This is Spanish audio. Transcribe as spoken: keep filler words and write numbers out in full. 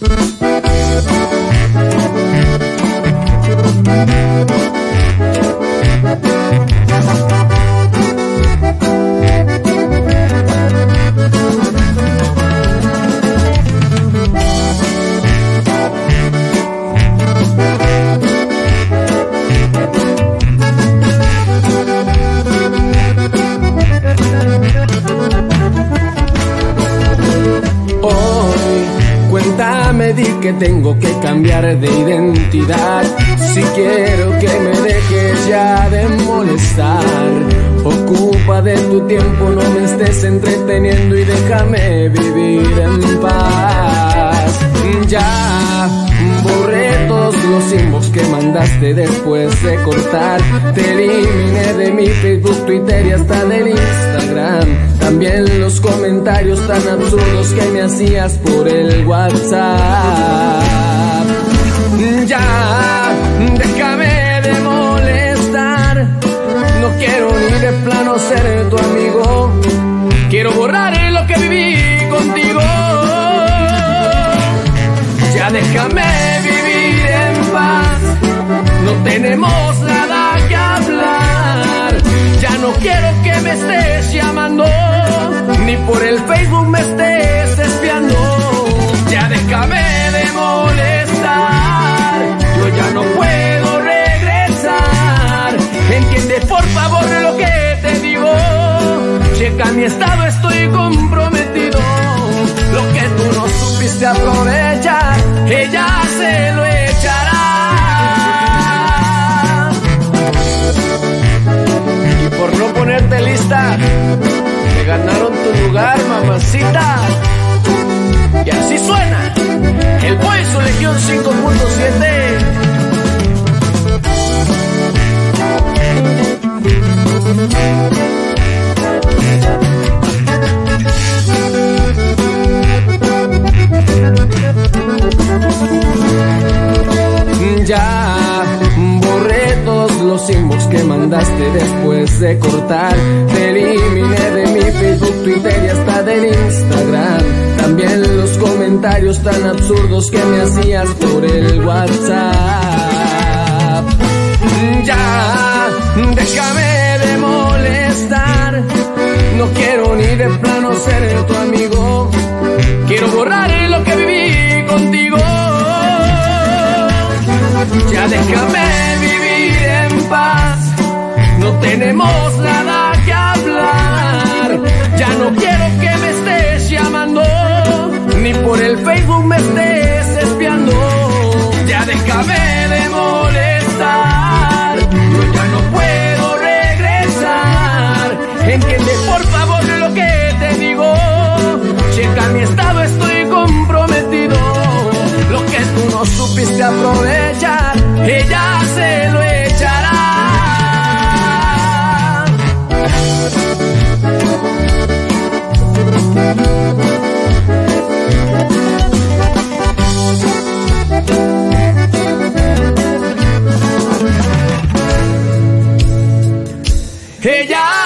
Di que tengo que cambiar de identidad. Si quiero que me dejes ya de molestar, ocupa de tu tiempo, no me estés entreteniendo y déjame vivir en paz. Ya borré todos los inbox que mandaste después de cortar. Te eliminé de mi Facebook, Twitter y hasta del Instagram. También los comentarios tan absurdos que me hacías por el WhatsApp. Ya, déjame de molestar. No quiero ni de plano ser tu amigo. Quiero borrar lo que viví contigo. Ya déjame vivir en paz. No tenemos nada que hablar. Ya no quiero que me estés llamando, ni por el Facebook me estés espiando. Ya déjame de molestar. Yo ya no puedo regresar. Entiende por favor lo que te digo. Checa mi estado, estoy comprometido. Lo que tú no supiste aprovechar, ella se lo echará. Y por no ponerte lista, me ganaron tu lugar, mamacita. Y así suena el Boy Su Legión cinco punto siete. Ya borré todos los inbox que mandaste después de cortar. Te eliminé de mi Facebook, Twitter y hasta del Instagram. También los comentarios tan absurdos que me hacías por el WhatsApp. Ya, déjame de molestar. No quiero ni de plano ser tu amigo. Quiero borrar lo que viví contigo. Ya déjame vivir en paz. No tenemos nada que hablar. Ya no quiero que me estés llamando, ni por el Facebook me estés espiando. Ya déjame de molestar. Yo ya no puedo regresar. Entiende por favor lo que te digo. Checa mi estado, estoy comprometido. Lo que tú no supiste aprovechar, ella se lo echará. Ella